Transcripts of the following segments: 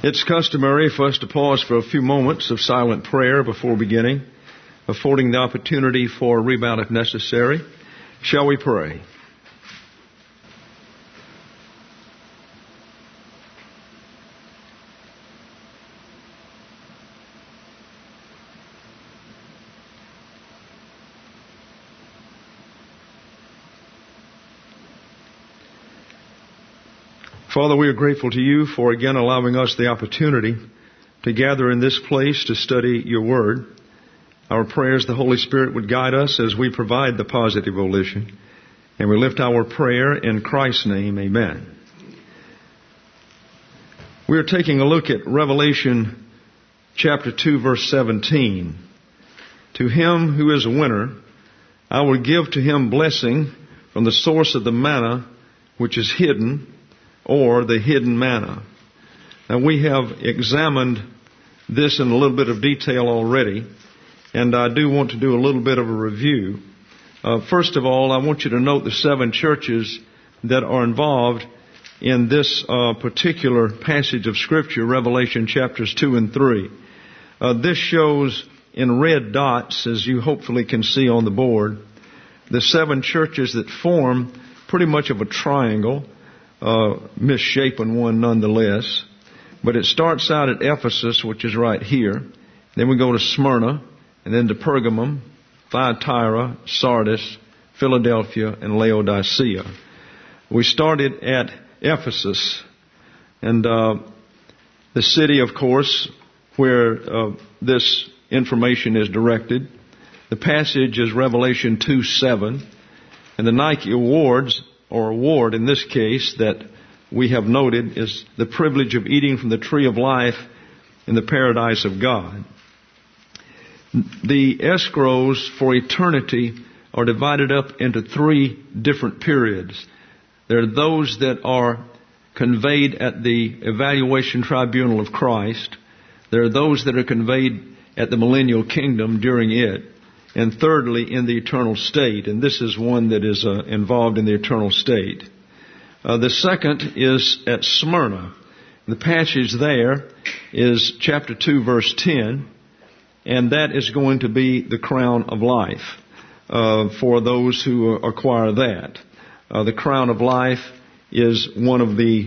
It's customary for us to pause for a few moments of silent prayer before beginning, affording the opportunity for a rebound if necessary. Shall we pray? Father, we are grateful to you for again allowing us the opportunity to gather in this place to study your word. Our prayers, the Holy Spirit would guide us as we provide the positive volition. And we lift our prayer in Christ's name. Amen. We are taking a look at Revelation chapter 2, verse 17. To him who is a winner, I will give to him blessing from the source of the manna which is hidden, or the hidden manna. Now, we have examined this in a little bit of detail already, and I do want to do a little bit of a review. First of all, I want you to note the 7 churches that are involved in this particular passage of Scripture, Revelation chapters 2 and 3. This shows in red dots, as you hopefully can see on the board, the 7 churches that form pretty much of a triangle, misshapen one nonetheless. But it starts out at Ephesus, which is right here. Then we go to Smyrna, and then to Pergamum, Thyatira, Sardis, Philadelphia, and Laodicea. We started at Ephesus, and the city, of course, where this information is directed. The passage is Revelation 2:7, and the Nike Awards, or award in this case, that we have noted is the privilege of eating from the tree of life in the paradise of God. The escrows for eternity are divided up into 3 different periods. There are those that are conveyed at the evaluation tribunal of Christ. There are those that are conveyed at the millennial kingdom during it. And thirdly, in the eternal state. And this is one that is involved in the eternal state. The second is at Smyrna. The passage there is chapter 2, verse 10. And that is going to be the crown of life for those who acquire that. The crown of life is one of the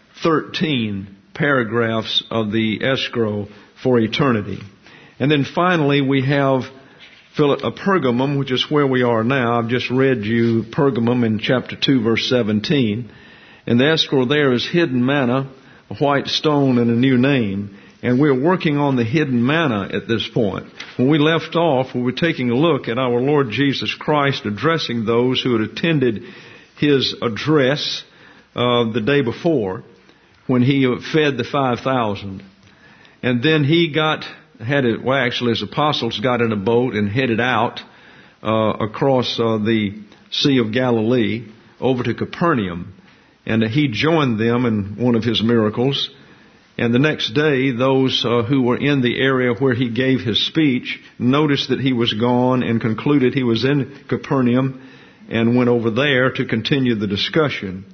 13 paragraphs of the escrow for eternity. And then finally, we have Pergamum, which is where we are now. I've just read you Pergamum in chapter 2, verse 17. And the escrow there is hidden manna, a white stone, and a new name. And we're working on the hidden manna at this point. When we left off, we were taking a look at our Lord Jesus Christ addressing those who had attended His address the day before when He fed the 5,000. And then He His apostles got in a boat and headed out across the Sea of Galilee over to Capernaum. And He joined them in one of His miracles. And the next day, those who were in the area where He gave His speech noticed that He was gone and concluded He was in Capernaum and went over there to continue the discussion.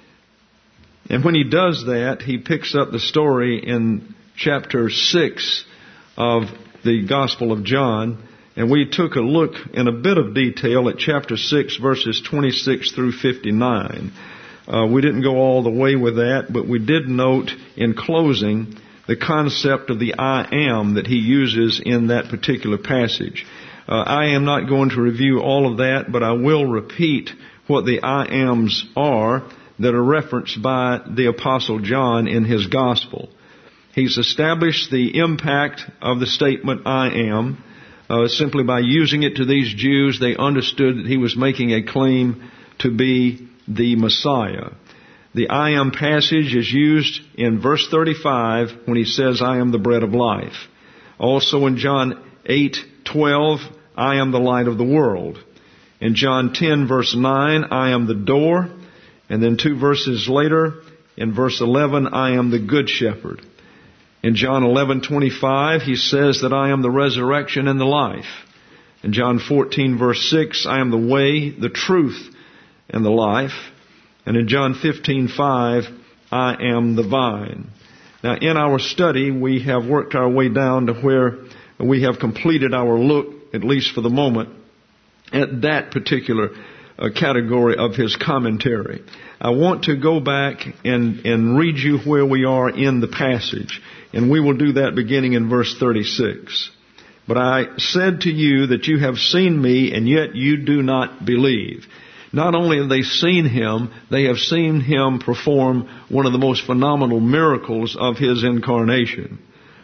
And when He does that, He picks up the story in chapter 6 of the Gospel of John, and we took a look in a bit of detail at chapter 6, verses 26 through 59. We didn't go all the way with that, but we did note in closing the concept of the I am that He uses in that particular passage. I am not going to review all of that, but I will repeat what the I ams are that are referenced by the Apostle John in his Gospel. He's established the impact of the statement, I am. Simply by using it to these Jews, they understood that he was making a claim to be the Messiah. The I am passage is used in verse 35 when he says, I am the bread of life. Also in John 8:12, I am the light of the world. In John 10, verse 9, I am the door. And then 2 verses later, in verse 11, I am the good shepherd. In John 11:25, he says that I am the resurrection and the life. In John 14, verse 6, I am the way, the truth, and the life. And in John 15:5, I am the vine. Now, in our study, we have worked our way down to where we have completed our look, at least for the moment, at that particular category of his commentary. I want to go back and read you where we are in the passage, and we will do that beginning in verse 36. But I said to you that you have seen me, and yet you do not believe. Not only have they seen him, they have seen him perform one of the most phenomenal miracles of his incarnation.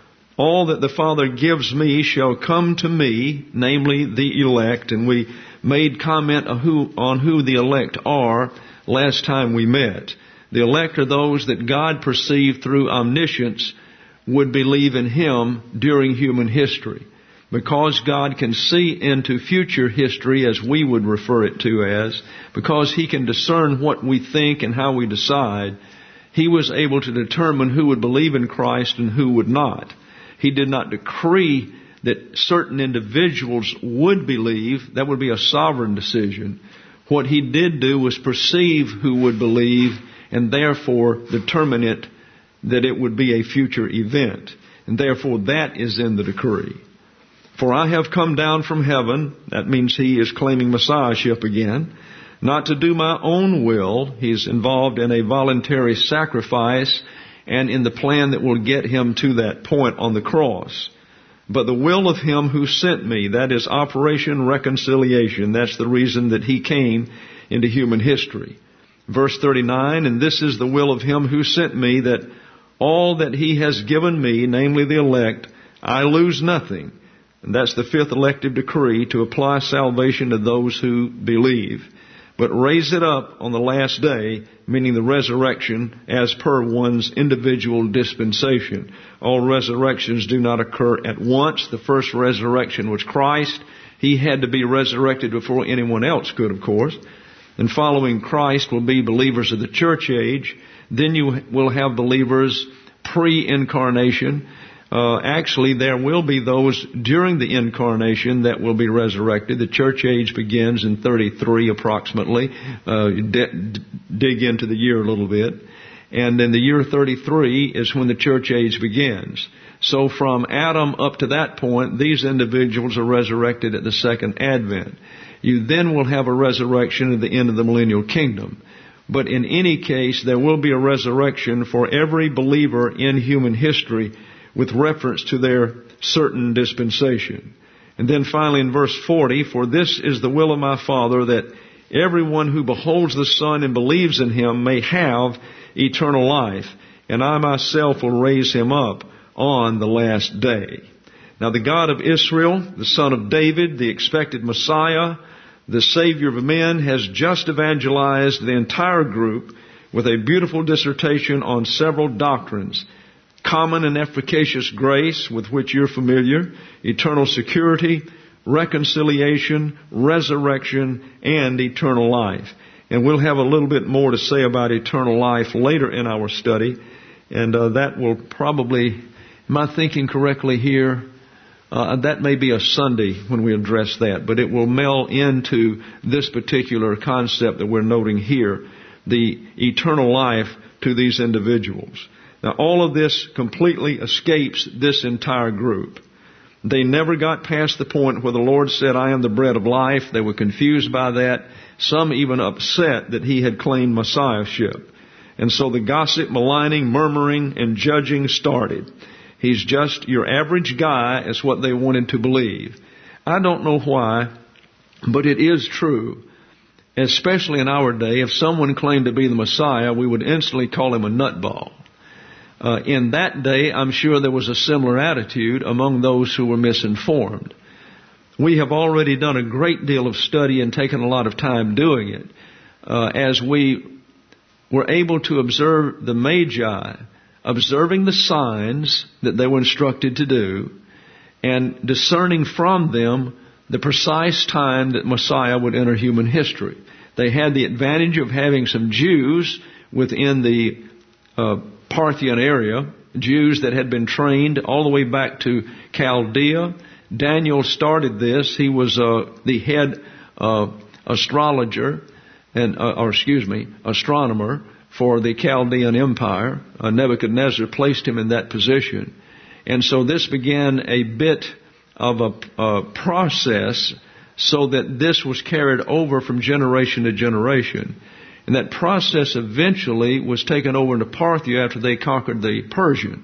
All that the Father gives me shall come to me, namely the elect, and we made comment on who the elect are last time we met. The elect are those that God perceived through omniscience would believe in him during human history. Because God can see into future history, as we would refer it to as, because he can discern what we think and how we decide, he was able to determine who would believe in Christ and who would not. He did not decree that certain individuals would believe. That would be a sovereign decision. What he did do was perceive who would believe and therefore determine it that it would be a future event. And therefore that is in the decree. For I have come down from heaven, that means he is claiming messiahship again, not to do my own will. He's involved in a voluntary sacrifice and in the plan that will get him to that point on the cross. But the will of him who sent me, that is Operation Reconciliation. That's the reason that he came into human history. Verse 39, and this is the will of him who sent me, that all that he has given me, namely the elect, I lose nothing. And that's the fifth elective decree, to apply salvation to those who believe, but raise it up on the last day, meaning the resurrection, as per one's individual dispensation. All resurrections do not occur at once. The first resurrection was Christ. He had to be resurrected before anyone else could, of course. And following Christ will be believers of the church age. Then you will have believers pre-incarnation. Actually, there will be those during the incarnation that will be resurrected. The church age begins in 33 approximately. Dig into the year a little bit. And in the year 33 is when the church age begins. So from Adam up to that point, these individuals are resurrected at the second advent. You then will have a resurrection at the end of the millennial kingdom. But in any case, there will be a resurrection for every believer in human history with reference to their certain dispensation. And then finally in verse 40, for this is the will of my Father, that everyone who beholds the Son and believes in him may have eternal life, and I myself will raise him up on the last day. Now the God of Israel, the Son of David, the expected Messiah, the Savior of men, has just evangelized the entire group with a beautiful dissertation on several doctrines: common and efficacious grace, with which you're familiar, eternal security, reconciliation, resurrection, and eternal life. And we'll have a little bit more to say about eternal life later in our study, and that will probably, am I thinking correctly here? That may be a Sunday when we address that, but it will meld into this particular concept that we're noting here, the eternal life to these individuals. Now, all of this completely escapes this entire group. They never got past the point where the Lord said, I am the bread of life. They were confused by that. Some even upset that he had claimed messiahship. And so the gossip, maligning, murmuring, and judging started. He's just your average guy, is what they wanted to believe. I don't know why, but it is true. Especially in our day, if someone claimed to be the Messiah, we would instantly call him a nutball. In that day, I'm sure there was a similar attitude among those who were misinformed. We have already done a great deal of study and taken a lot of time doing it, as we were able to observe the Magi, observing the signs that they were instructed to do, and discerning from them the precise time that Messiah would enter human history. They had the advantage of having some Jews within the Parthian area, Jews that had been trained all the way back to Chaldea. Daniel started this. He was the head astrologer, astronomer for the Chaldean Empire. Nebuchadnezzar placed him in that position. And so this began a bit of a process so that this was carried over from generation to generation. And that process eventually was taken over into Parthia after they conquered the Persians.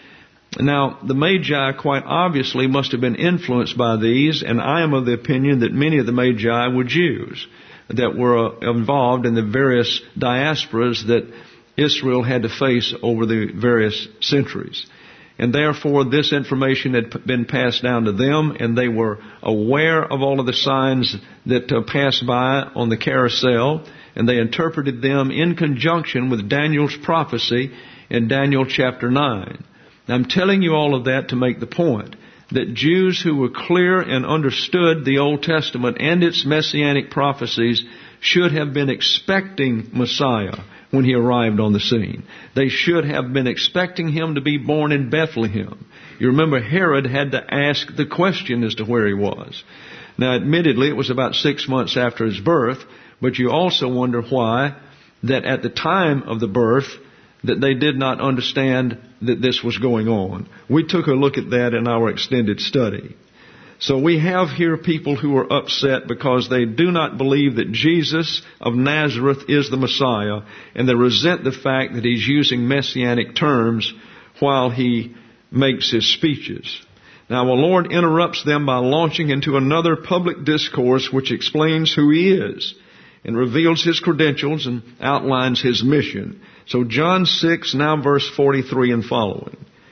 Now, the Magi quite obviously must have been influenced by these, and I am of the opinion that many of the Magi were Jews that were involved in the various diasporas that Israel had to face over the various centuries. And therefore, this information had been passed down to them, and they were aware of all of the signs that passed by on the carousel, and they interpreted them in conjunction with Daniel's prophecy in Daniel chapter 9. Now, I'm telling you all of that to make the point that Jews who were clear and understood the Old Testament and its messianic prophecies should have been expecting Messiah when he arrived on the scene. They should have been expecting him to be born in Bethlehem. You remember Herod had to ask the question as to where he was. Now, admittedly, it was about 6 months after his birth, but you also wonder why that at the time of the birth that they did not understand that this was going on. We took a look at that in our extended study. So we have here people who are upset because they do not believe that Jesus of Nazareth is the Messiah, and they resent the fact that he's using messianic terms while he makes his speeches. Now, the Lord interrupts them by launching into another public discourse which explains who he is and reveals his credentials and outlines his mission. So John 6, now verse 43 and following.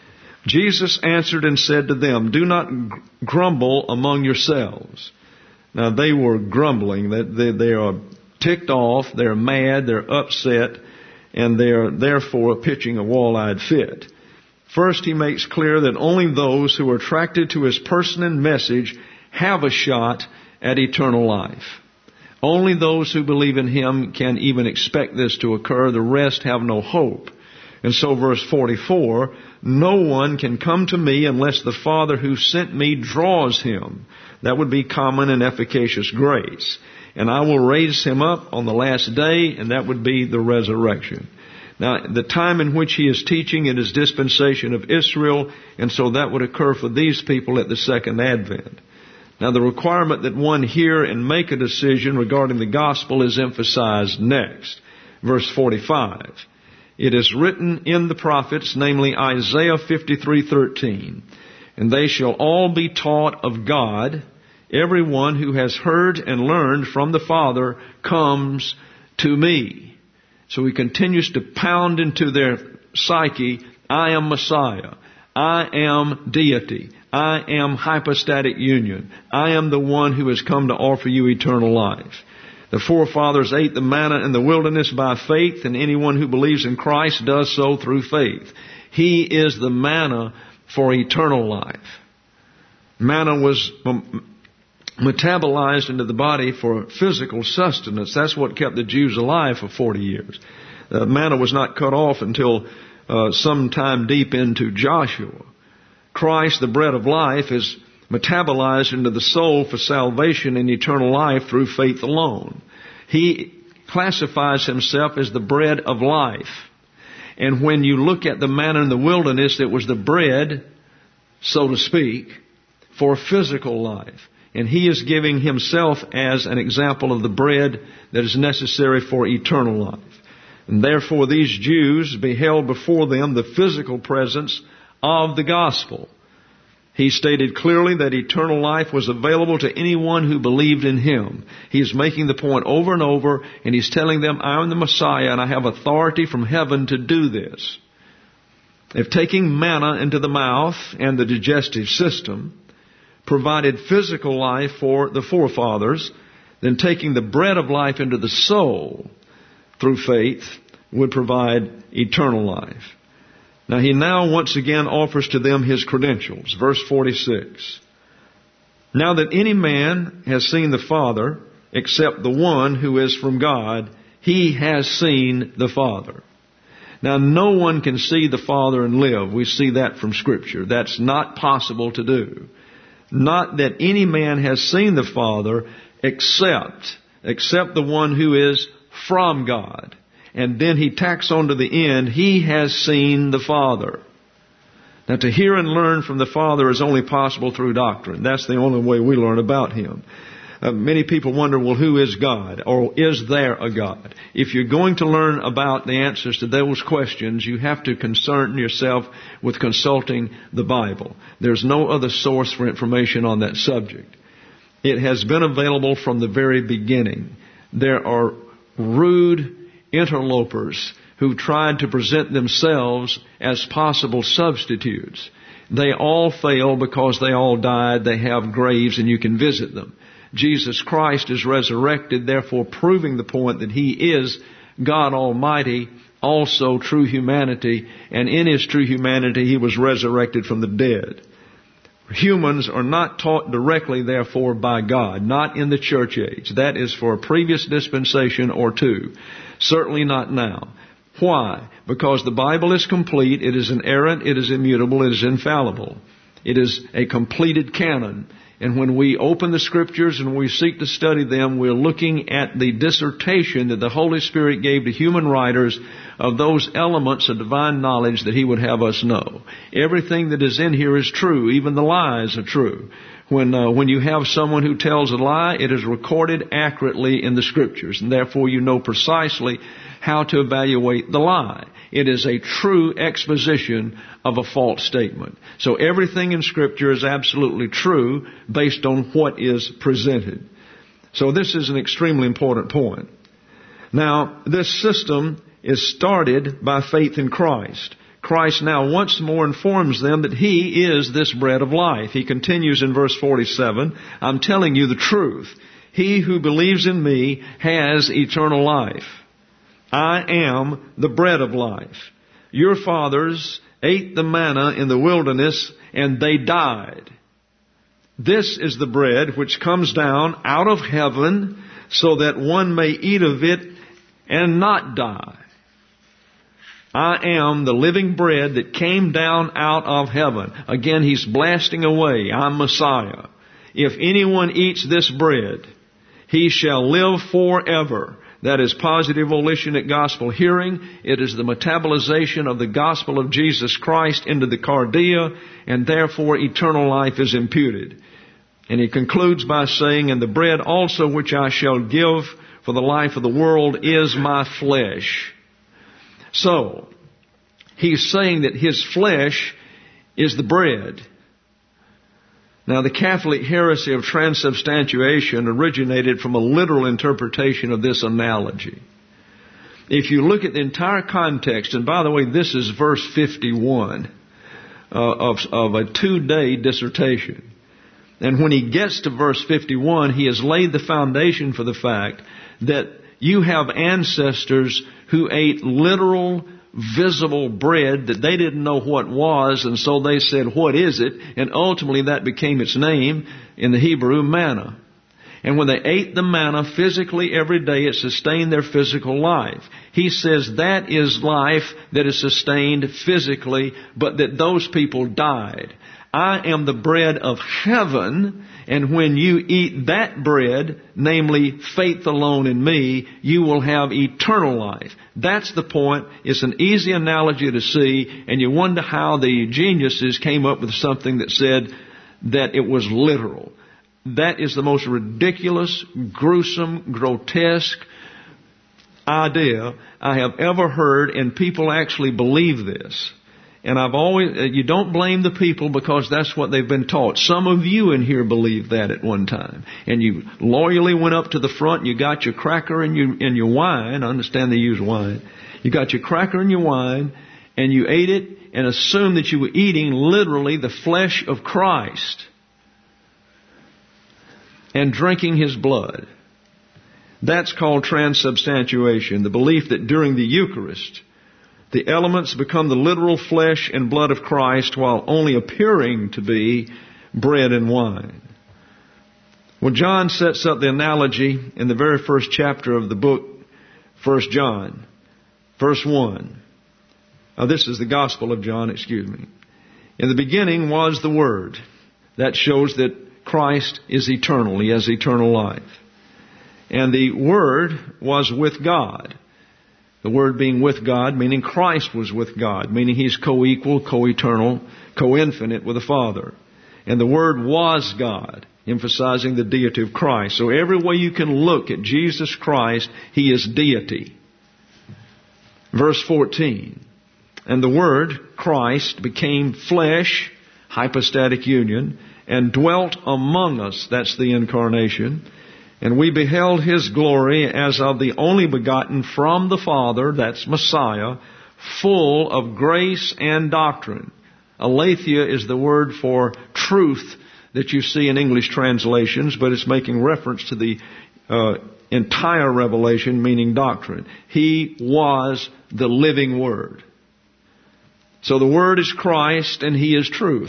Jesus answered and said to them, "Do not grumble among yourselves." Now they were grumbling. They are ticked off, they're mad, they're upset, and they are therefore pitching a wall-eyed fit. First, he makes clear that only those who are attracted to his person and message have a shot at eternal life. Only those who believe in him can even expect this to occur. The rest have no hope. And so verse 44, "No one can come to me unless the Father who sent me draws him." That would be common and efficacious grace. "And I will raise him up on the last day," and that would be the resurrection. Now, the time in which he is teaching, it is dispensation of Israel, and so that would occur for these people at the second advent. Now, the requirement that one hear and make a decision regarding the gospel is emphasized next. Verse 45. "It is written in the prophets, namely Isaiah 53:13, and they shall all be taught of God. Everyone who has heard and learned from the Father comes to me." So he continues to pound into their psyche, I am Messiah. I am deity. I am hypostatic union. I am the one who has come to offer you eternal life. The forefathers ate the manna in the wilderness by faith, and anyone who believes in Christ does so through faith. He is the manna for eternal life. Manna was metabolized into the body for physical sustenance. That's what kept the Jews alive for 40 years. Manna was not cut off until sometime deep into Joshua. Christ, the bread of life, is metabolized into the soul for salvation and eternal life through faith alone. He classifies himself as the bread of life. And when you look at the manna in the wilderness, it was the bread, so to speak, for physical life. And he is giving himself as an example of the bread that is necessary for eternal life. And therefore these Jews beheld before them the physical presence of the gospel. He stated clearly that eternal life was available to anyone who believed in him. He is making the point over and over, and he's telling them, I am the Messiah and I have authority from heaven to do this. If taking manna into the mouth and the digestive system provided physical life for the forefathers, then taking the bread of life into the soul through faith would provide eternal life. Now he now once again offers to them his credentials. Verse 46. Now that any man has seen the Father, except the one who is from God, he has seen the Father. Now no one can see the Father and live. We see that from Scripture. That's not possible to do. Not that any man has seen the Father except the one who is from God. And then he tacks on to the end, he has seen the Father. Now, to hear and learn from the Father is only possible through doctrine. That's the only way we learn about Him. Many people wonder, well, who is God? Or is there a God? If you're going to learn about the answers to those questions, you have to concern yourself with consulting the Bible. There's no other source for information on that subject. It has been available from the very beginning. There are rude interlopers who tried to present themselves as possible substitutes. They all fail because they all died. They have graves and you can visit them. Jesus Christ is resurrected, therefore proving the point that He is God Almighty, also true humanity, and in His true humanity He was resurrected from the dead. Humans are not taught directly, therefore, by God, not in the church age. That is for a previous dispensation or two. Certainly not now. Why? Because the Bible is complete, it is inerrant, it is immutable, it is infallible. It is a completed canon. And when we open the Scriptures and we seek to study them, we're looking at the dissertation that the Holy Spirit gave to human writers of those elements of divine knowledge that He would have us know. Everything that is in here is true. Even the lies are true. When you have someone who tells a lie, it is recorded accurately in the Scriptures, and therefore you know precisely how to evaluate the lie. It is a true exposition of a false statement. So everything in Scripture is absolutely true based on what is presented. So this is an extremely important point. Now, this system is started by faith in Christ. Christ now once more informs them that He is this bread of life. He continues in verse 47, I'm telling you the truth. He who believes in me has eternal life. I am the bread of life. Your fathers ate the manna in the wilderness and they died. This is the bread which comes down out of heaven so that one may eat of it and not die. I am the living bread that came down out of heaven. Again, He's blasting away. I'm Messiah. If anyone eats this bread, he shall live forever. That is positive volition at gospel hearing. It is the metabolization of the gospel of Jesus Christ into the cardia, and therefore eternal life is imputed. And he concludes by saying, and the bread also which I shall give for the life of the world is my flesh. So, He's saying that His flesh is the bread. Now, the Catholic heresy of transubstantiation originated from a literal interpretation of this analogy. If you look at the entire context, and by the way, this is verse 51 of a 2-day dissertation. And when he gets to verse 51, he has laid the foundation for the fact that you have ancestors who ate literal, visible bread that they didn't know what was, and so they said, what is it? And ultimately that became its name in the Hebrew, manna. And when they ate the manna physically every day, it sustained their physical life. He says that is life that is sustained physically, but that those people died. I am the bread of heaven, and when you eat that bread, namely faith alone in me, you will have eternal life. That's the point. It's an easy analogy to see, and you wonder how the geniuses came up with something that said that it was literal. That is the most ridiculous, gruesome, grotesque idea I have ever heard, and people actually believe this. And you don't blame the people because that's what they've been taught. Some of you in here believed that at one time. And you loyally went up to the front and you got your cracker and your wine. I understand they use wine. You got your cracker and your wine and you ate it and assumed that you were eating literally the flesh of Christ and drinking His blood. That's called transubstantiation, the belief that during the Eucharist, the elements become the literal flesh and blood of Christ while only appearing to be bread and wine. Well, John sets up the analogy in the very first chapter of the book, 1 John, verse 1. Now, this is the Gospel of John, In the beginning was the Word. That shows that Christ is eternal. He has eternal life. And the Word was with God. The Word being with God, meaning Christ was with God, meaning He's co-equal, co-eternal, co-infinite with the Father. And the Word was God, emphasizing the deity of Christ. So every way you can look at Jesus Christ, He is deity. Verse 14. And the Word, Christ, became flesh, hypostatic union, and dwelt among us. That's the incarnation. And we beheld His glory as of the only begotten from the Father, that's Messiah, full of grace and doctrine. Aletheia is the word for truth that you see in English translations, but it's making reference to the entire revelation, meaning doctrine. He was the living Word. So the Word is Christ and He is truth.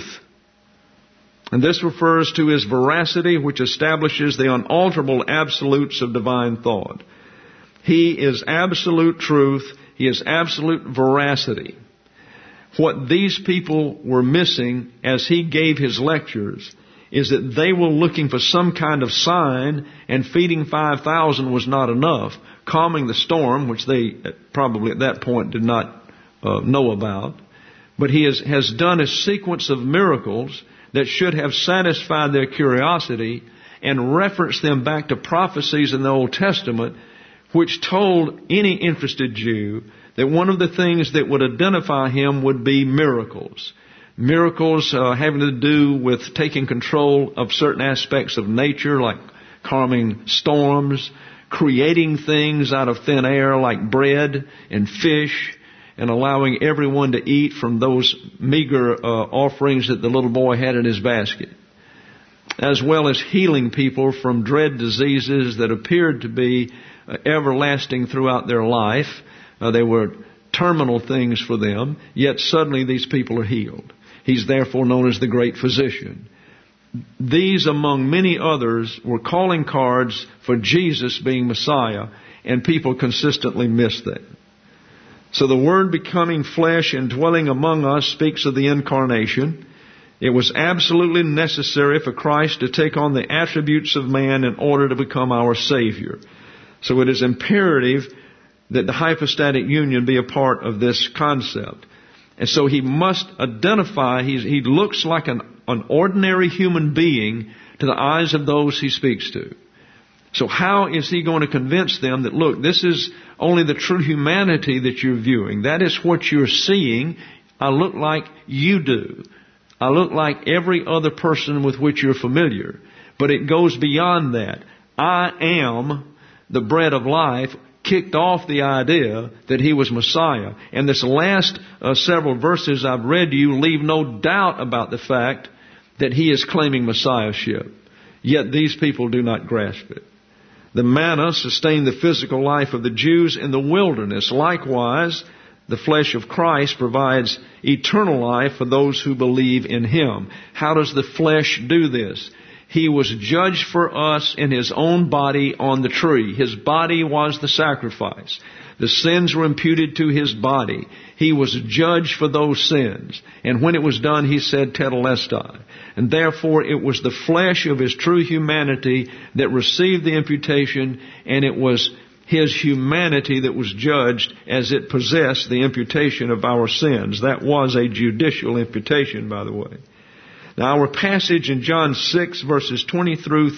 And this refers to His veracity, which establishes the unalterable absolutes of divine thought. He is absolute truth. He is absolute veracity. What these people were missing as He gave His lectures is that they were looking for some kind of sign, and feeding 5,000 was not enough. Calming the storm, which they probably at that point did not know about. But He has done a sequence of miracles that should have satisfied their curiosity and referenced them back to prophecies in the Old Testament, which told any interested Jew that one of the things that would identify Him would be miracles. Miracles having to do with taking control of certain aspects of nature, like calming storms, creating things out of thin air like bread and fish, and allowing everyone to eat from those meager offerings that the little boy had in his basket, as well as healing people from dread diseases that appeared to be everlasting throughout their life. They were terminal things for them, yet suddenly these people are healed. He's therefore known as the great physician. These, among many others, were calling cards for Jesus being Messiah, and people consistently missed that. So the Word becoming flesh and dwelling among us speaks of the incarnation. It was absolutely necessary for Christ to take on the attributes of man in order to become our Savior. So it is imperative that the hypostatic union be a part of this concept. And so He must identify, He looks like an ordinary human being to the eyes of those He speaks to. So how is He going to convince them that, look, this is only the true humanity that you're viewing. That is what you're seeing. I look like you do. I look like every other person with which you're familiar. But it goes beyond that. I am the bread of life kicked off the idea that He was Messiah. And this last several verses I've read to you leave no doubt about the fact that He is claiming Messiahship. Yet these people do not grasp it. The manna sustained the physical life of the Jews in the wilderness. Likewise, the flesh of Christ provides eternal life for those who believe in Him. How does the flesh do this? He was judged for us in His own body on the tree. His body was the sacrifice. The sins were imputed to His body. He was judged for those sins. And when it was done, He said, tetelestai. And therefore, it was the flesh of His true humanity that received the imputation, and it was His humanity that was judged as it possessed the imputation of our sins. That was a judicial imputation, by the way. Now, our passage in John 6, verses 20 through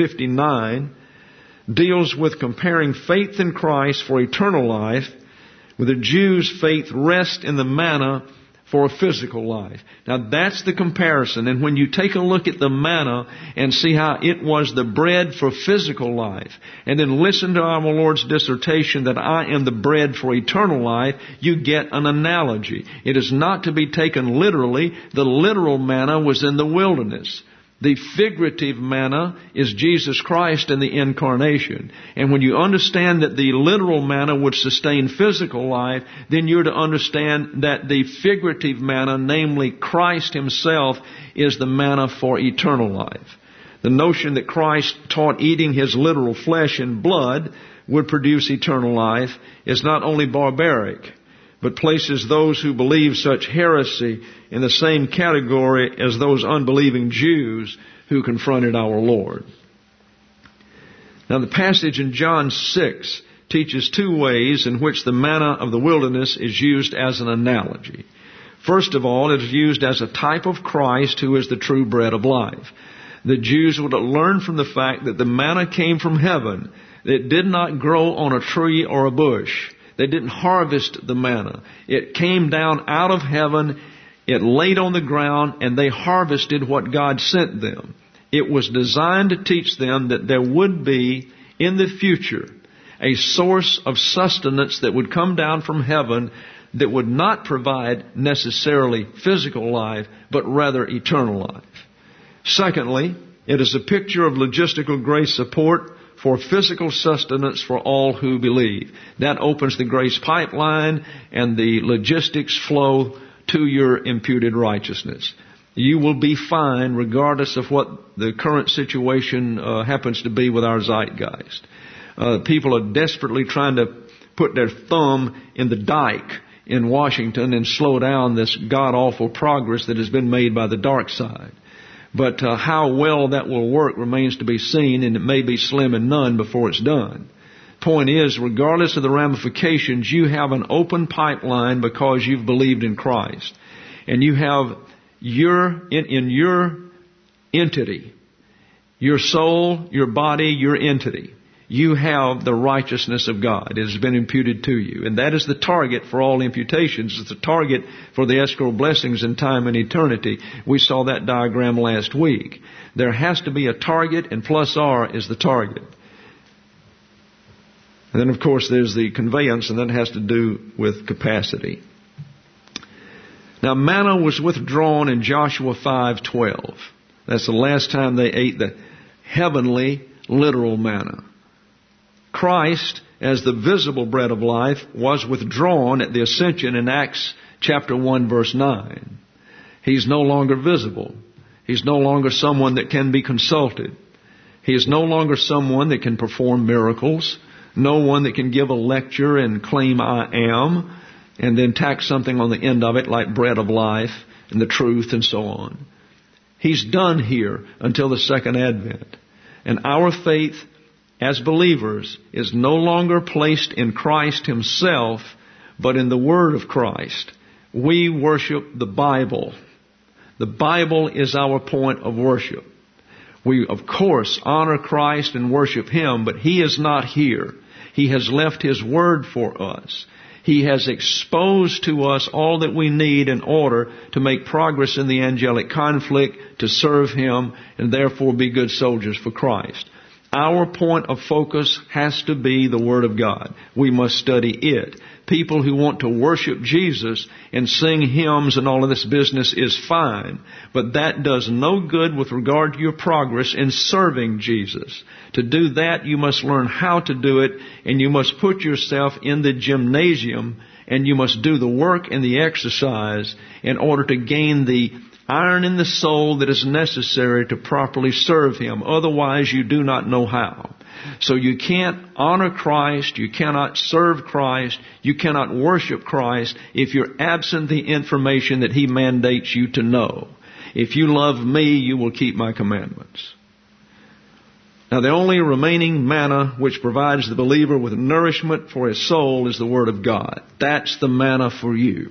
59, deals with comparing faith in Christ for eternal life with the Jews' faith rest in the manna for a physical life. Now that's the comparison. And when you take a look at the manna and see how it was the bread for physical life, and then listen to our Lord's dissertation that I am the bread for eternal life, you get an analogy. It is not to be taken literally. The literal manna was in the wilderness. The figurative manna is Jesus Christ in the incarnation. And when you understand that the literal manna would sustain physical life, then you're to understand that the figurative manna, namely Christ Himself, is the manna for eternal life. The notion that Christ taught eating His literal flesh and blood would produce eternal life is not only barbaric, but places those who believe such heresy in the same category as those unbelieving Jews who confronted our Lord. Now the passage in John 6 teaches two ways in which the manna of the wilderness is used as an analogy. First of all, it is used as a type of Christ, who is the true bread of life. The Jews would learn from the fact that the manna came from heaven. It did not grow on a tree or a bush. They didn't harvest the manna. It came down out of heaven. It laid on the ground, and they harvested what God sent them. It was designed to teach them that there would be, in the future, a source of sustenance that would come down from heaven that would not provide necessarily physical life, but rather eternal life. Secondly, it is a picture of logistical grace support for physical sustenance for all who believe. That opens the grace pipeline, and the logistics flow to your imputed righteousness. You will be fine regardless of what the current situation happens to be with our zeitgeist. People are desperately trying to put their thumb in the dike in Washington and slow down this god-awful progress that has been made by the dark side. But how well that will work remains to be seen, and it may be slim and none before it's done. Point is, regardless of the ramifications, you have an open pipeline because you've believed in Christ. And you have in your entity, your soul, your body, your entity, you have the righteousness of God. It has been imputed to you. And that is the target for all imputations. It's the target for the escrow blessings in time and eternity. We saw that diagram last week. There has to be a target, and plus R is the target. And then, of course, there's the conveyance, and that has to do with capacity. Now, manna was withdrawn in Joshua 5:12. That's the last time they ate the heavenly, literal manna. Christ, as the visible bread of life, was withdrawn at the ascension in Acts chapter 1, verse 9. He's no longer visible. He's no longer someone that can be consulted. He is no longer someone that can perform miracles. No one that can give a lecture and claim I am, and then tack something on the end of it like bread of life and the truth and so on. He's done here until the second advent. And our faith as believers is no longer placed in Christ Himself, but in the Word of Christ. We worship the Bible. The Bible is our point of worship. We, of course, honor Christ and worship Him, but He is not here. He has left His Word for us. He has exposed to us all that we need in order to make progress in the angelic conflict, to serve Him, and therefore be good soldiers for Christ. Our point of focus has to be the Word of God. We must study it. People who want to worship Jesus and sing hymns and all of this business is fine, but that does no good with regard to your progress in serving Jesus. To do that, you must learn how to do it, and you must put yourself in the gymnasium, and you must do the work and the exercise in order to gain the iron in the soul that is necessary to properly serve Him. Otherwise, you do not know how. So you can't honor Christ, you cannot serve Christ, you cannot worship Christ if you're absent the information that He mandates you to know. If you love me, you will keep my commandments. Now, the only remaining manna which provides the believer with nourishment for his soul is the Word of God. That's the manna for you.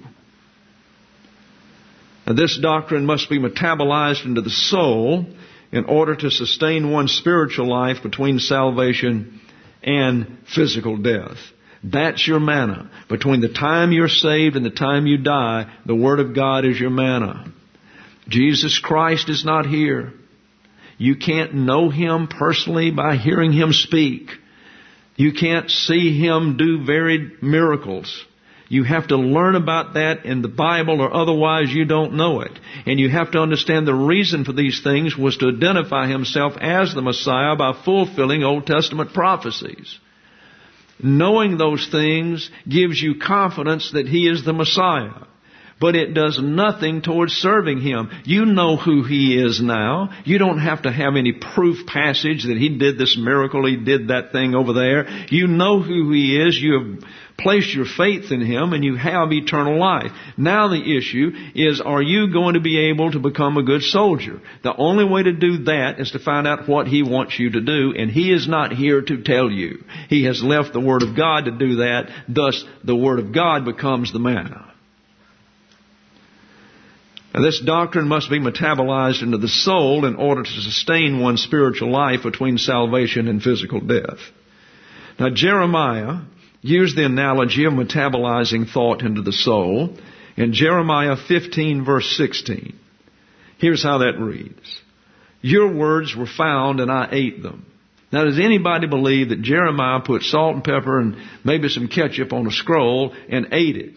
Now, this doctrine must be metabolized into the soul in order to sustain one's spiritual life between salvation and physical death. That's your manna. Between the time you're saved and the time you die, the Word of God is your manna. Jesus Christ is not here. You can't know Him personally by hearing Him speak. You can't see Him do varied miracles. You have to learn about that in the Bible, or otherwise you don't know it. And you have to understand the reason for these things was to identify Himself as the Messiah by fulfilling Old Testament prophecies. Knowing those things gives you confidence that He is the Messiah. But it does nothing towards serving Him. You know who He is now. You don't have to have any proof passage that He did this miracle, He did that thing over there. You know who He is. You have Place your faith in Him and you have eternal life. Now the issue is, are you going to be able to become a good soldier? The only way to do that is to find out what He wants you to do, and He is not here to tell you. He has left the Word of God to do that. Thus, the Word of God becomes the manna. Now, this doctrine must be metabolized into the soul in order to sustain one's spiritual life between salvation and physical death. Now, Jeremiah used the analogy of metabolizing thought into the soul in Jeremiah 15, verse 16. Here's how that reads. Your words were found and I ate them. Now, does anybody believe that Jeremiah put salt and pepper and maybe some ketchup on a scroll and ate it?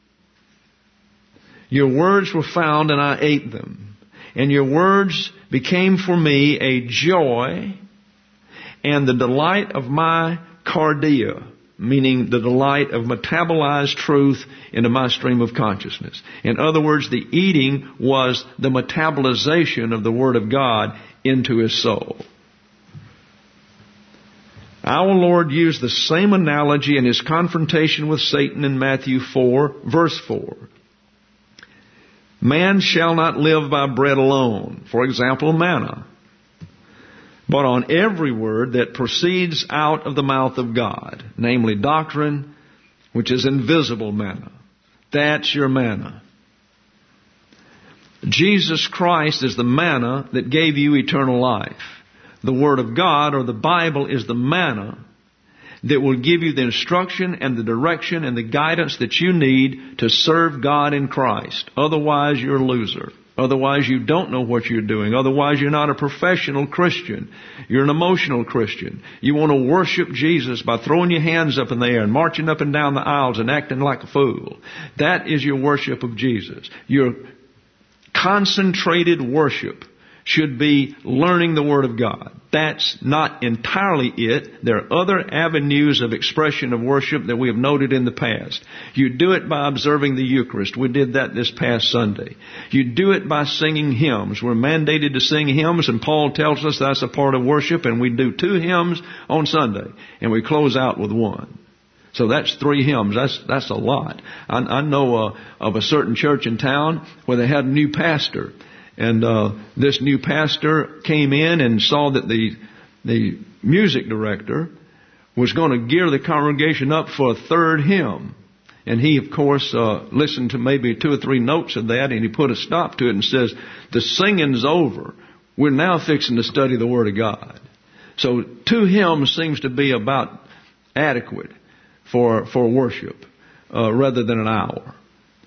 Your words were found and I ate them. And your words became for me a joy and the delight of my cardia, meaning the delight of metabolized truth into my stream of consciousness. In other words, the eating was the metabolization of the Word of God into his soul. Our Lord used the same analogy in his confrontation with Satan in Matthew 4, verse 4. Man shall not live by bread alone, for example, manna, but on every word that proceeds out of the mouth of God, namely doctrine, which is invisible manna. That's your manna. Jesus Christ is the manna that gave you eternal life. The Word of God, or the Bible, is the manna that will give you the instruction and the direction and the guidance that you need to serve God in Christ. Otherwise, you're a loser. Otherwise, you don't know what you're doing. Otherwise, you're not a professional Christian. You're an emotional Christian. You want to worship Jesus by throwing your hands up in the air and marching up and down the aisles and acting like a fool. That is your worship of Jesus. Your concentrated worship should be learning the Word of God. That's not entirely it. There are other avenues of expression of worship that we have noted in the past. You do it by observing the Eucharist. We did that this past Sunday. You do it by singing hymns. We're mandated to sing hymns, and Paul tells us that's a part of worship, and we do 2 hymns on Sunday, and we close out with 1. So that's 3 hymns. That's a lot. I know of a certain church in town where they had a new pastor. And this new pastor came in and saw that the music director was going to gear the congregation up for a 3rd hymn. And he, of course, listened to maybe 2 or 3 notes of that, and he put a stop to it and says, the singing's over. We're now fixing to study the Word of God. So 2 hymns seems to be about adequate for worship rather than an hour.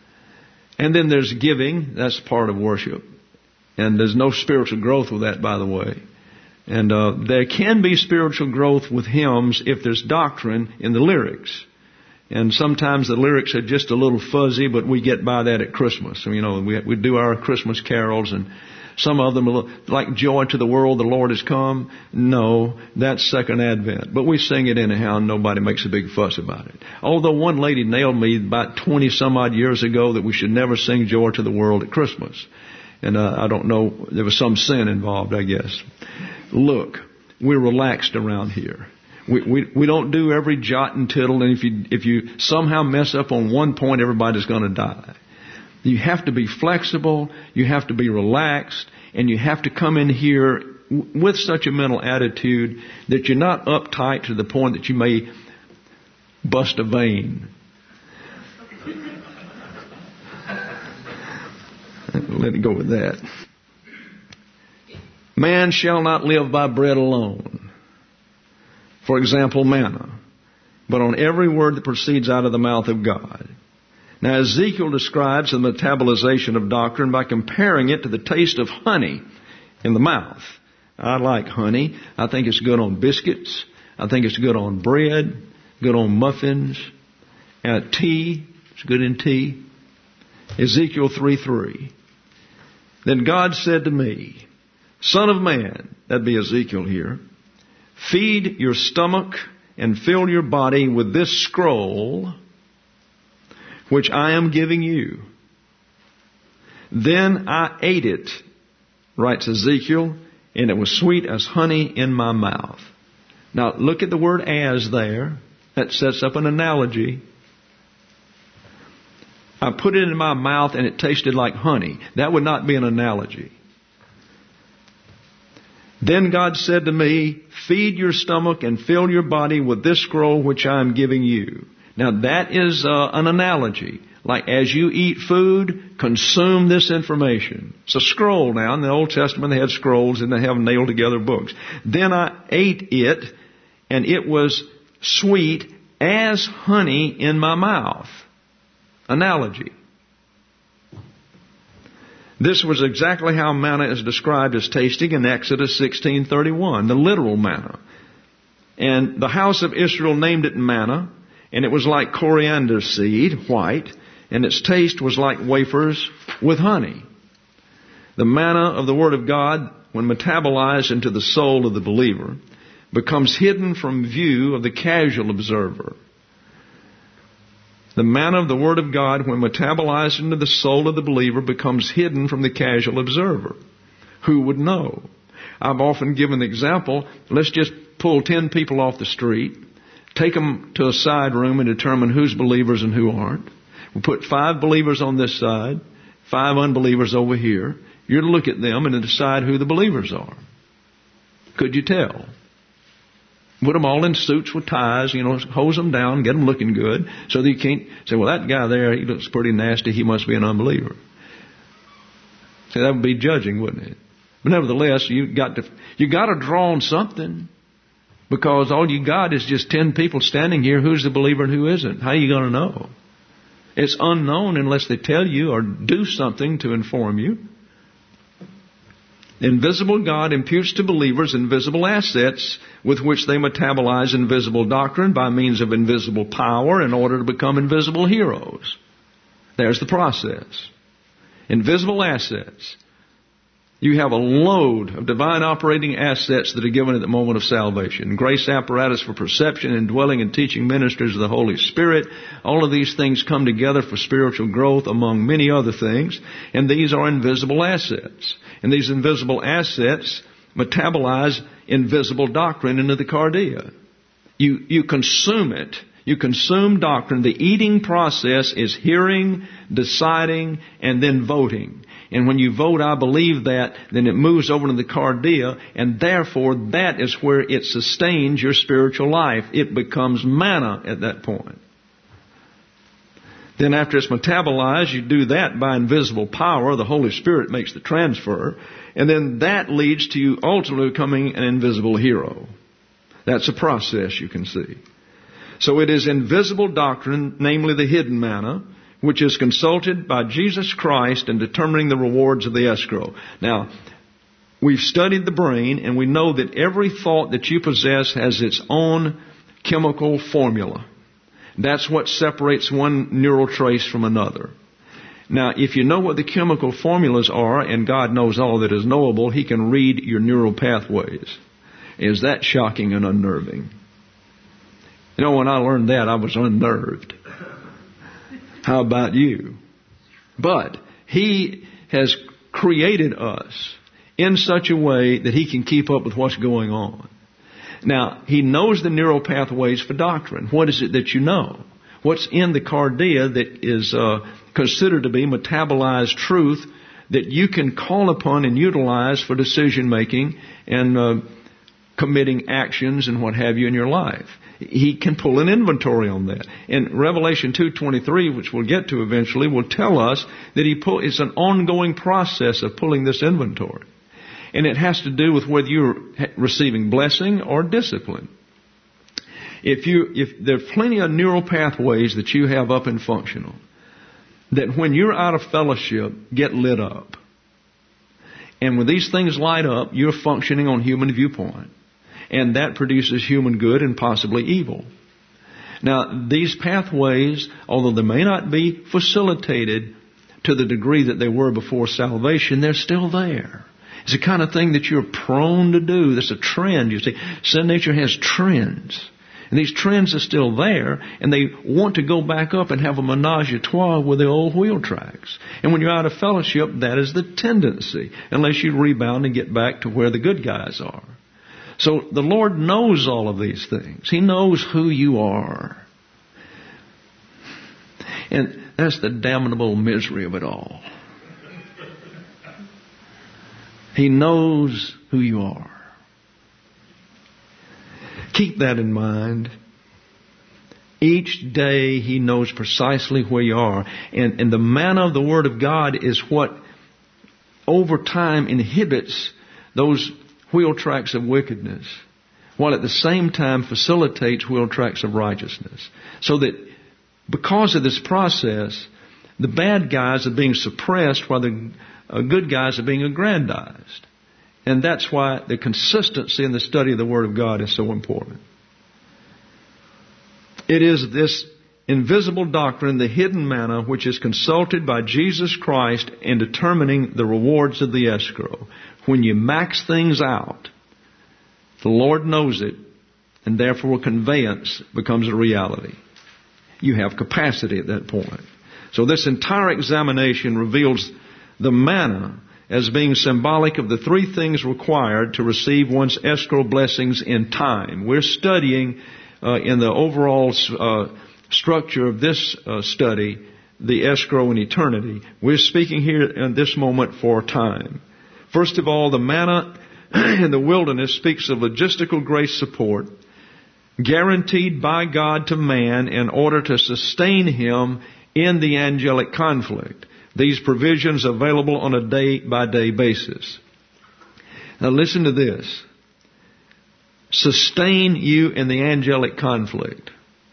And then there's giving. That's part of worship. And there's no spiritual growth with that, by the way. And there can be spiritual growth with hymns if there's doctrine in the lyrics. And sometimes the lyrics are just a little fuzzy, but we get by that at Christmas. So, we do our Christmas carols, and some of them are like Joy to the World, the Lord has come. No, that's Second Advent. But we sing it anyhow, and nobody makes a big fuss about it. Although one lady nailed me about 20 some odd years ago that we should never sing Joy to the World at Christmas. And I don't know, there was some sin involved, I guess. Look, we're relaxed around here. We don't do every jot and tittle, and if you somehow mess up on one point, everybody's going to die. You have to be flexible, you have to be relaxed, and you have to come in here with such a mental attitude that you're not uptight to the point that you may bust a vein. Let it go with that. Man shall not live by bread alone. For example, manna. But on every word that proceeds out of the mouth of God. Now, Ezekiel describes the metabolization of doctrine by comparing it to the taste of honey in the mouth. I like honey. I think it's good on biscuits. I think it's good on bread, good on muffins, and tea. It's good in tea. Ezekiel 3:3. Then God said to me, Son of man, that'd be Ezekiel here, feed your stomach and fill your body with this scroll which I am giving you. Then I ate it, writes Ezekiel, and it was sweet as honey in my mouth. Now look at the word as there. That sets up an analogy. I put it in my mouth and it tasted like honey. That would not be an analogy. Then God said to me, feed your stomach and fill your body with this scroll which I am giving you. Now that is an analogy. Like as you eat food, consume this information. It's a scroll now. In the Old Testament they had scrolls and they have nailed together books. Then I ate it and it was sweet as honey in my mouth. Analogy. This was exactly how manna is described as tasting in Exodus 16:31, the literal manna. And the house of Israel named it manna, and it was like coriander seed, white, and its taste was like wafers with honey. The manna of the Word of God, when metabolized into the soul of the believer, becomes hidden from view of the casual observer. The manna of the Word of God, when metabolized into the soul of the believer, becomes hidden from the casual observer. Who would know? I've often given the example, let's just pull 10 people off the street, take them to a side room and determine who's believers and who aren't. We'll put 5 believers on this side, 5 unbelievers over here. You're to look at them and decide who the believers are. Could you tell? Put them all in suits with ties, hose them down, get them looking good, so that you can't say, well, that guy there, he looks pretty nasty, he must be an unbeliever. So that would be judging, wouldn't it? But nevertheless, you got to draw on something, because all you got is just 10 people standing here. Who's the believer and who isn't? How are you going to know? It's unknown unless they tell you or do something to inform you. Invisible God imputes to believers invisible assets with which they metabolize invisible doctrine by means of invisible power in order to become invisible heroes. There's the process. Invisible assets. You have a load of divine operating assets that are given at the moment of salvation. Grace apparatus for perception, indwelling and teaching ministers of the Holy Spirit. All of these things come together for spiritual growth among many other things. And these are invisible assets. And these invisible assets metabolize invisible doctrine into the cardia. You consume it. You consume doctrine. The eating process is hearing, deciding, and then voting. And when you vote, I believe that, then it moves over to the cardia, and therefore that is where it sustains your spiritual life. It becomes manna at that point. Then after it's metabolized, you do that by invisible power. The Holy Spirit makes the transfer. And then that leads to you ultimately becoming an invisible hero. That's a process you can see. So it is invisible doctrine, namely the hidden manna, which is consulted by Jesus Christ in determining the rewards of the escrow. Now, we've studied the brain, and we know that every thought that you possess has its own chemical formula. That's what separates one neural trace from another. Now, if you know what the chemical formulas are, and God knows all that is knowable, He can read your neural pathways. Is that shocking and unnerving? When I learned that, I was unnerved. How about you? But He has created us in such a way that He can keep up with what's going on. Now, He knows the neural pathways for doctrine. What is it that you know? What's in the cardia that is considered to be metabolized truth that you can call upon and utilize for decision making and committing actions and what have you in your life? He can pull an inventory on that. And Revelation 2:23, which we'll get to eventually, will tell us that it's an ongoing process of pulling this inventory. And it has to do with whether you're receiving blessing or discipline. If there are plenty of neural pathways that you have up and functional, that when you're out of fellowship, get lit up. And when these things light up, you're functioning on human viewpoint. And that produces human good and possibly evil. Now, these pathways, although they may not be facilitated to the degree that they were before salvation, they're still there. It's the kind of thing that you're prone to do. That's a trend, you see. Sin nature has trends. And these trends are still there, and they want to go back up and have a menage a trois with the old wheel tracks. And when you're out of fellowship, that is the tendency, unless you rebound and get back to where the good guys are. So the Lord knows all of these things. He knows who you are. And That's the damnable misery of it all. He knows who you are. Keep that in mind. Each day He knows precisely where you are. And the manna of the Word of God is what over time inhibits those wheel tracks of wickedness, while at the same time facilitates wheel tracks of righteousness. So that because of this process, the bad guys are being suppressed while the good guys are being aggrandized. And that's why the consistency in the study of the Word of God is so important. It is this invisible doctrine, the hidden manna, which is consulted by Jesus Christ in determining the rewards of the escrow. When you max things out, the Lord knows it, and therefore conveyance becomes a reality. You have capacity at that point. So this entire examination reveals the manna as being symbolic of the three things required to receive one's escrow blessings in time. We're studying in the overall structure of this study, the escrow in eternity. We're speaking here in this moment for time. First of all, the manna in the wilderness speaks of logistical grace support guaranteed by God to man in order to sustain him in the angelic conflict. These provisions available on a day-by-day basis. Now listen to this. Sustain you in the angelic conflict.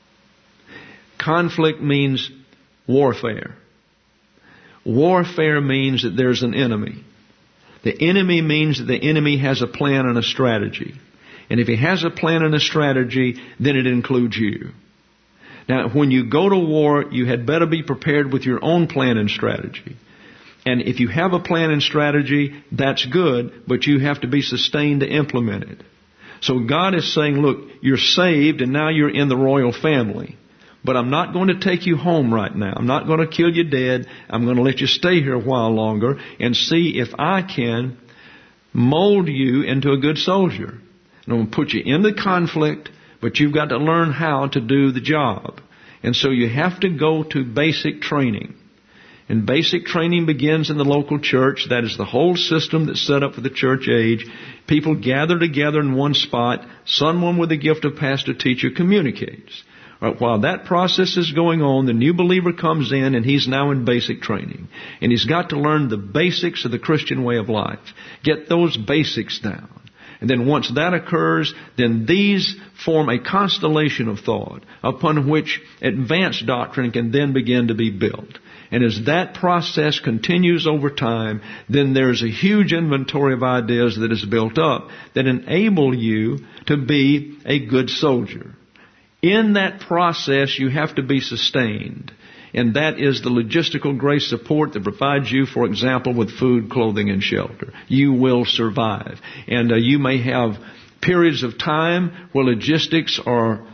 Conflict means warfare. Warfare means that there's an enemy. The enemy means that the enemy has a plan and a strategy. And if he has a plan and a strategy, then it includes you. Now, when you go to war, you had better be prepared with your own plan and strategy. And if you have a plan and strategy, that's good, but you have to be sustained to implement it. So God is saying, look, you're saved and now you're in the royal family. But I'm not going to take you home right now. I'm not going to kill you dead. I'm going to let you stay here a while longer and see if I can mold you into a good soldier. And I'm going to put you in the conflict, but you've got to learn how to do the job. And so you have to go to basic training. And basic training begins in the local church. That is the whole system that's set up for the church age. People gather together in one spot. Someone with the gift of pastor-teacher communicates. Right, while that process is going on, the new believer comes in and he's now in basic training. And he's got to learn the basics of the Christian way of life. Get those basics down. And then once that occurs, then these form a constellation of thought upon which advanced doctrine can then begin to be built. And as that process continues over time, then there's a huge inventory of ideas that is built up that enable you to be a good soldier. In that process, you have to be sustained. And that is the logistical grace support that provides you, for example, with food, clothing, and shelter. You will survive. And you may have periods of time where logistics are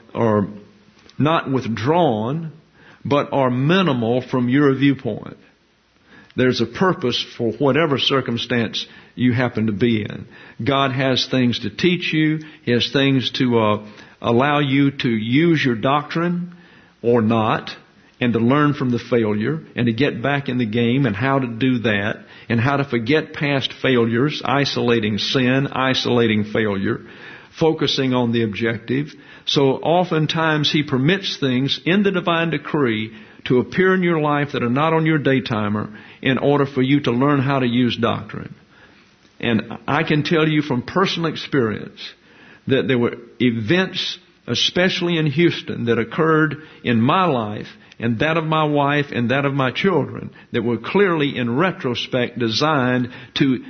not withdrawn, but are minimal from your viewpoint. There's a purpose for whatever circumstance you happen to be in. God has things to teach you. He has things to allow you to use your doctrine or not, and to learn from the failure, and to get back in the game, and how to do that, and how to forget past failures, isolating sin, isolating failure, focusing on the objective. So oftentimes He permits things in the divine decree to appear in your life that are not on your daytimer in order for you to learn how to use doctrine. And I can tell you from personal experience that there were events, especially in Houston, that occurred in my life and that of my wife and that of my children that were clearly in retrospect designed to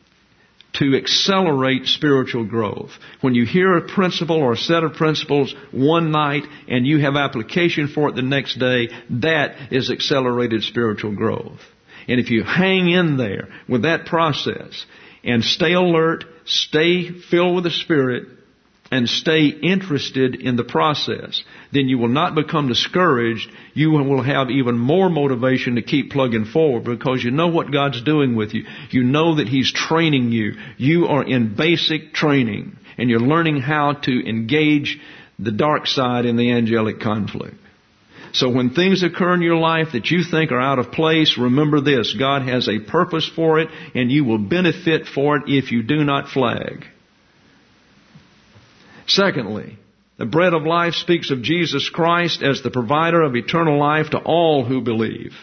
accelerate spiritual growth. When you hear a principle or a set of principles one night and you have application for it the next day, that is accelerated spiritual growth. And if you hang in there with that process and stay alert, stay filled with the Spirit, and stay interested in the process, then you will not become discouraged. You will have even more motivation to keep plugging forward because you know what God's doing with you. You know that He's training you. You are in basic training, and you're learning how to engage the dark side in the angelic conflict. So when things occur in your life that you think are out of place, remember this: God has a purpose for it, and you will benefit for it if you do not flag. Secondly, the bread of life speaks of Jesus Christ as the provider of eternal life to all who believe.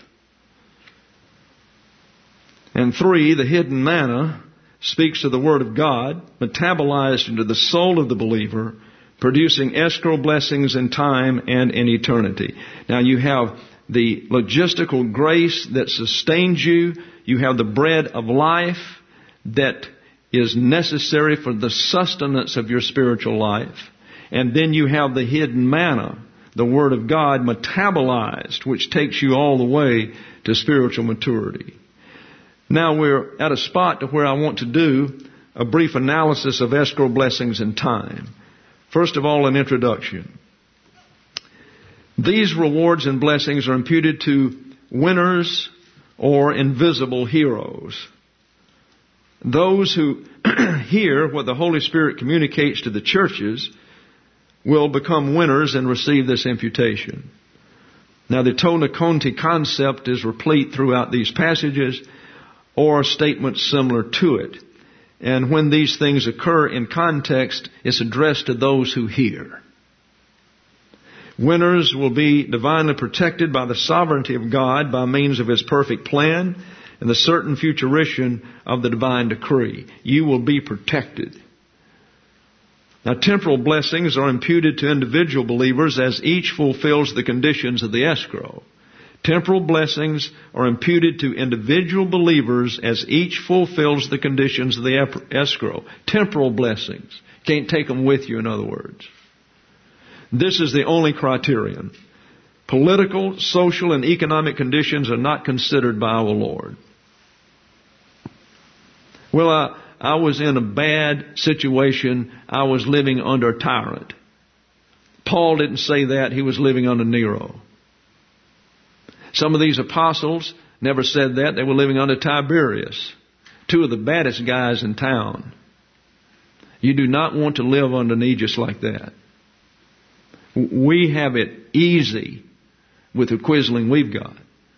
And 3, the hidden manna speaks of the Word of God, metabolized into the soul of the believer, producing escrow blessings in time and in eternity. Now you have the logistical grace that sustains you. You have the bread of life that is necessary for the sustenance of your spiritual life. And then you have the hidden manna, the Word of God metabolized, which takes you all the way to spiritual maturity. Now we're at a spot to where I want to do a brief analysis of escrow blessings in time. First of all, an introduction. These rewards and blessings are imputed to winners or invisible heroes. Those who hear what the Holy Spirit communicates to the churches will become winners and receive this imputation. Now the Tona Conti concept is replete throughout these passages, or statements similar to it. And when these things occur in context, it's addressed to those who hear. Winners will be divinely protected by the sovereignty of God by means of His perfect plan and the certain futurition of the divine decree. You will be protected. Now, temporal blessings are imputed to individual believers as each fulfills the conditions of the escrow. Temporal blessings are imputed to individual believers as each fulfills the conditions of the escrow. Temporal blessings. Can't take them with you, in other words. This is the only criterion. Political, social, and economic conditions are not considered by our Lord. Well, I was in a bad situation. I was living under a tyrant. Paul didn't say that. He was living under Nero. Some of these apostles never said that. They were living under Tiberius, 2 of the baddest guys in town. You do not want to live under an aegis like that. We have it easy with the quisling we've got.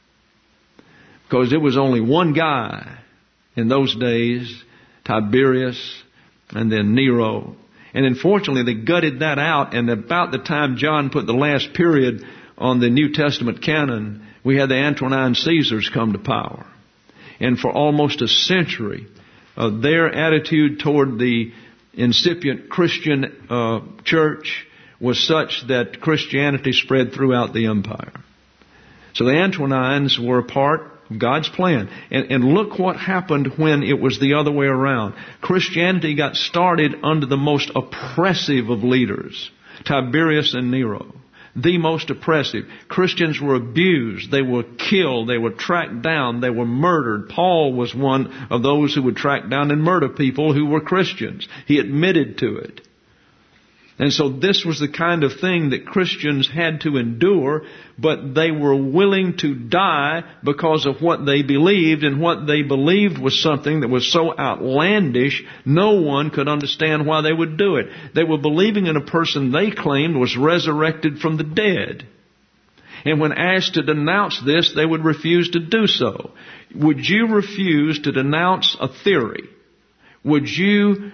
Because there was only one guy in those days, Tiberius, and then Nero. And unfortunately they gutted that out, and about the time John put the last period on the New Testament canon, we had the Antonine Caesars come to power. And for almost a century, their attitude toward the incipient Christian church was such that Christianity spread throughout the empire. So the Antonines were a part of God's plan. And look what happened when it was the other way around. Christianity got started under the most oppressive of leaders, Tiberius and Nero. The most oppressive. Christians were abused. They were killed. They were tracked down. They were murdered. Paul was one of those who would track down and murder people who were Christians. He admitted to it. And so this was the kind of thing that Christians had to endure, but they were willing to die because of what they believed, and what they believed was something that was so outlandish, no one could understand why they would do it. They were believing in a person they claimed was resurrected from the dead. And when asked to denounce this, they would refuse to do so. Would you refuse to denounce a theory? Would you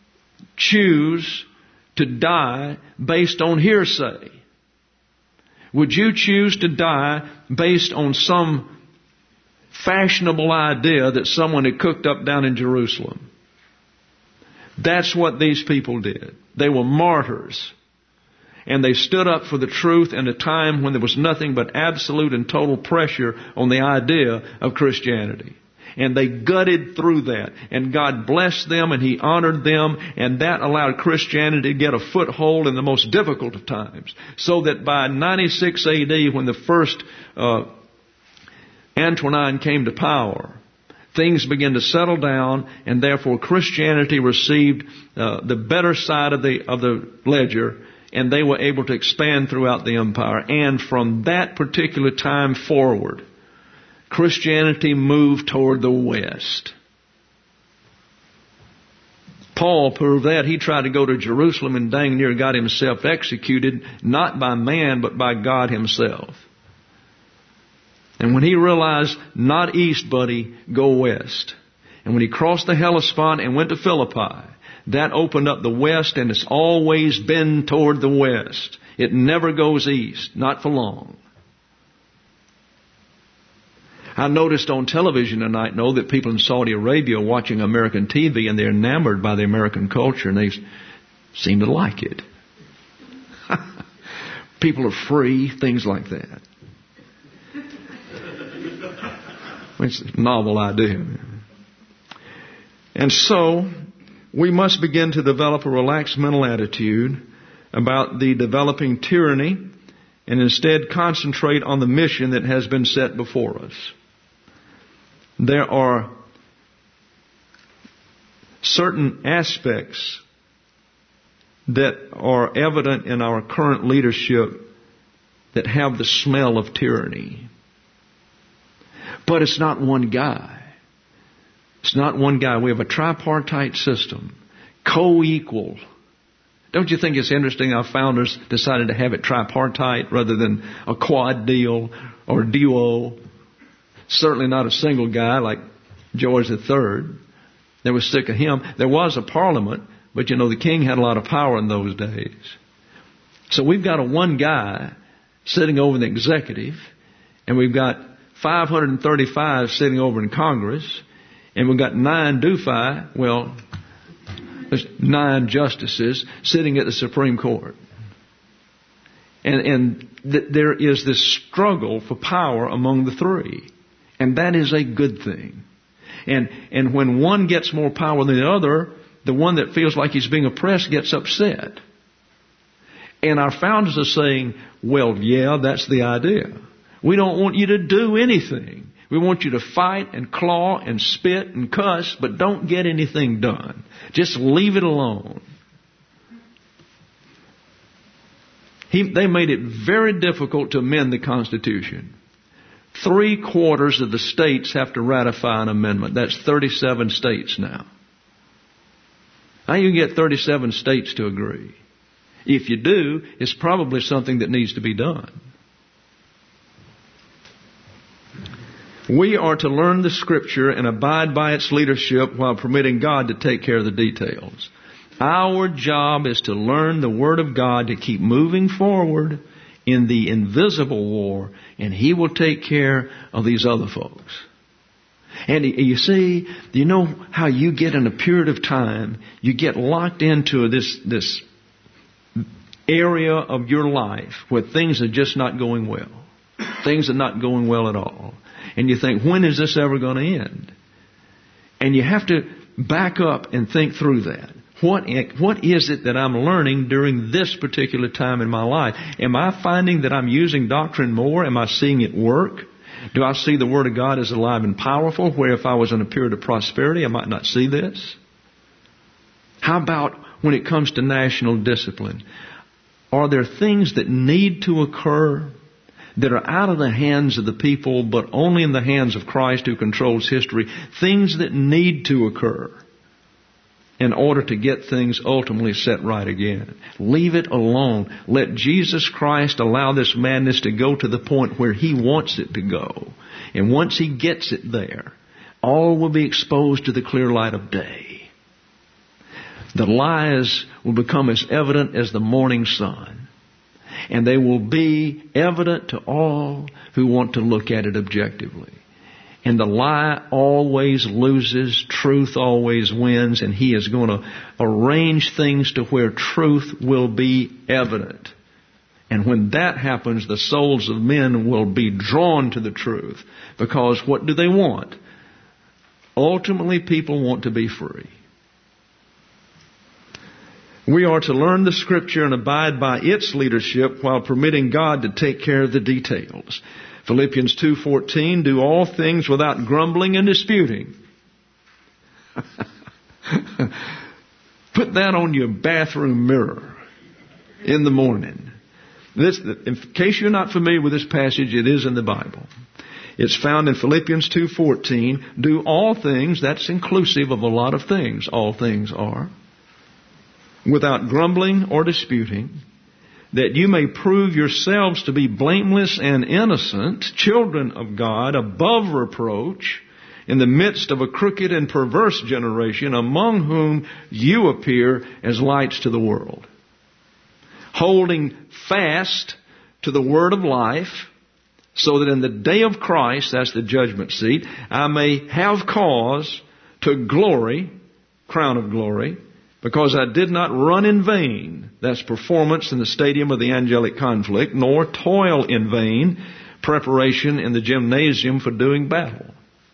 choose to die based on hearsay? Would you choose to die based on some fashionable idea that someone had cooked up down in Jerusalem? That's what these people did. They were martyrs. And they stood up for the truth in a time when there was nothing but absolute and total pressure on the idea of Christianity. And they gutted through that. And God blessed them and He honored them. And that allowed Christianity to get a foothold in the most difficult of times. So that by 96 AD, when the first Antonine came to power, things began to settle down, and therefore Christianity received the better side of the ledger, and they were able to expand throughout the empire. And from that particular time forward, Christianity moved toward the West. Paul proved that. He tried to go to Jerusalem and dang near got himself executed, not by man, but by God himself. And when he realized, not east, buddy, go west. And when he crossed the Hellespont and went to Philippi, that opened up the west, and it's always been toward the west. It never goes east, not for long. I noticed on television tonight, that people in Saudi Arabia are watching American TV and they're enamored by the American culture and they seem to like it. People are free, things like that. It's a novel idea. And so, we must begin to develop a relaxed mental attitude about the developing tyranny and instead concentrate on the mission that has been set before us. There are certain aspects that are evident in our current leadership that have the smell of tyranny. But it's not one guy. It's not one guy. We have a tripartite system, co-equal. Don't you think it's interesting our founders decided to have it tripartite rather than a quad deal or duo? Certainly not a single guy like George III. They were sick of him. There was a parliament, but the king had a lot of power in those days. So we've got a one guy sitting over in the executive, and we've got 535 sitting over in Congress, and we've got 9 there's 9 justices sitting at the Supreme Court. And there is this struggle for power among the three. And that is a good thing. And when one gets more power than the other, the one that feels like he's being oppressed gets upset. And our founders are saying, well, yeah, that's the idea. We don't want you to do anything. We want you to fight and claw and spit and cuss, but don't get anything done. Just leave it alone. They made it very difficult to amend the Constitution. 3/4 of the states have to ratify an amendment. That's 37 states now. How you get 37 states to agree? If you do, it's probably something that needs to be done. We are to learn the Scripture and abide by its leadership while permitting God to take care of the details. Our job is to learn the Word of God to keep moving forward in the invisible war, and He will take care of these other folks. And you see, you know how you get in a period of time, you get locked into this area of your life where things are just not going well. Things are not going well at all. And you think, when is this ever going to end? And you have to back up and think through that. What is it that I'm learning during this particular time in my life? Am I finding that I'm using doctrine more? Am I seeing it work? Do I see the Word of God as alive and powerful, where if I was in a period of prosperity, I might not see this? How about when it comes to national discipline? Are there things that need to occur that are out of the hands of the people, but only in the hands of Christ who controls history? Things that need to occur in order to get things ultimately set right again. Leave it alone. Let Jesus Christ allow this madness to go to the point where He wants it to go. And once He gets it there, all will be exposed to the clear light of day. The lies will become as evident as the morning sun. And they will be evident to all who want to look at it objectively. And the lie always loses, truth always wins, and He is going to arrange things to where truth will be evident. And when that happens, the souls of men will be drawn to the truth. Because what do they want? Ultimately, people want to be free. We are to learn the Scripture and abide by its leadership while permitting God to take care of the details. Philippians 2:14, do all things without grumbling and disputing. Put that on your bathroom mirror in the morning. In case you're not familiar with this passage, it is in the Bible. It's found in Philippians 2:14. Do all things, that's inclusive of a lot of things, all things are. without grumbling or disputing, that you may prove yourselves to be blameless and innocent, children of God, above reproach, in the midst of a crooked and perverse generation, among whom you appear as lights to the world, holding fast to the word of life, so that in the day of Christ, that's the judgment seat, I may have cause to glory, crown of glory, because I did not run in vain, that's performance in the stadium of the angelic conflict, nor toil in vain, preparation in the gymnasium for doing battle.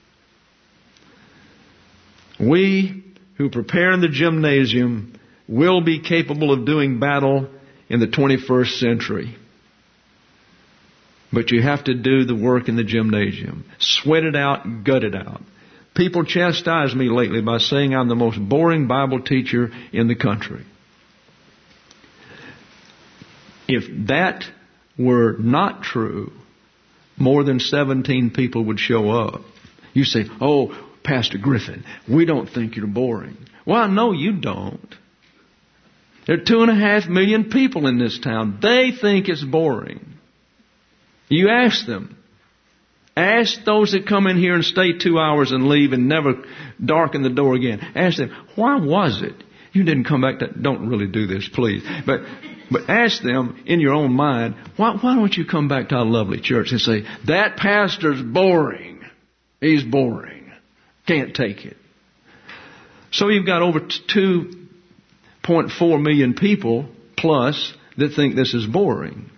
We who prepare in the gymnasium will be capable of doing battle in the 21st century. But you have to do the work in the gymnasium. Sweat it out, gut it out. People chastise me lately by saying I'm the most boring Bible teacher in the country. If that were not true, more than 17 people would show up. You say, oh, Pastor Griffin, we don't think you're boring. Well, no, you don't. There are 2.5 million people in this town. They think it's boring. You ask them. Ask those that come in here and stay 2 hours and leave and never darken the door again. Ask them, why was it you didn't come back? Don't really do this, please. But ask them in your own mind, why don't you come back to our lovely church and say, that pastor's boring. He's boring. Can't take it. So you've got over 2.4 million people plus that think this is boring.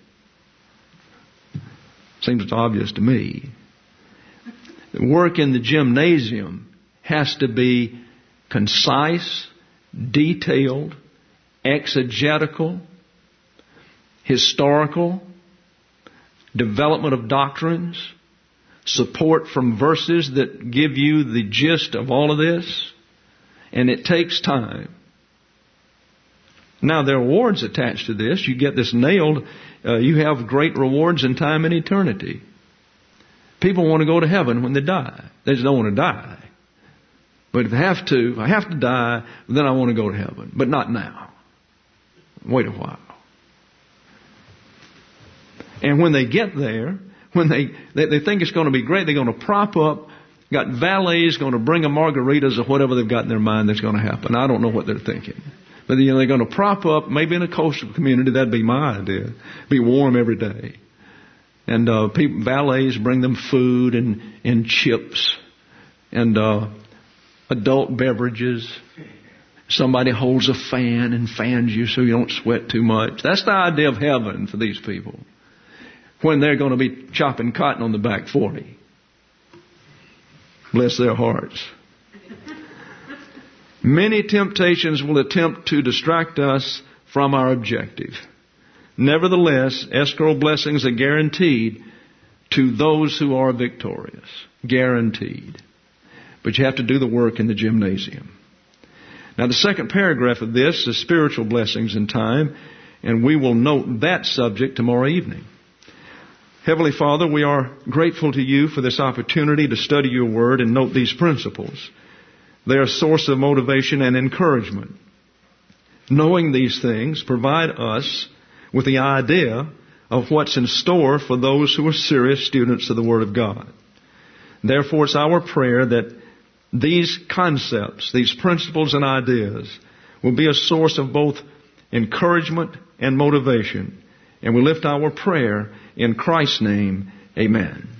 Seems obvious to me. The work in the gymnasium has to be concise, detailed, exegetical, historical, development of doctrines, support from verses that give you the gist of all of this, and it takes time. Now, there are rewards attached to this. You get this nailed, you have great rewards in time and eternity. People want to go to heaven when they die. They just don't want to die. But if I have to die, then I want to go to heaven. But not now. Wait a while. And when they get there, when they think it's going to be great, they're going to prop up, got valets going to bring them margaritas or whatever they've got in their mind that's going to happen. I don't know what they're thinking. But they're going to prop up, maybe in a coastal community, that'd be my idea. Be warm every day. And valets bring them food and chips and adult beverages. Somebody holds a fan and fans you so you don't sweat too much. That's the idea of heaven for these people, when they're going to be chopping cotton on the back 40. Bless their hearts. Many temptations will attempt to distract us from our objective. Nevertheless, escrow blessings are guaranteed to those who are victorious. Guaranteed. But you have to do the work in the gymnasium. Now, the second paragraph of this is spiritual blessings in time, and we will note that subject tomorrow evening. Heavenly Father, we are grateful to you for this opportunity to study your word and note these principles. They are a source of motivation and encouragement. Knowing these things provide us with the idea of what's in store for those who are serious students of the Word of God. Therefore, it's our prayer that these concepts, these principles and ideas will be a source of both encouragement and motivation. And we lift our prayer in Christ's name. Amen.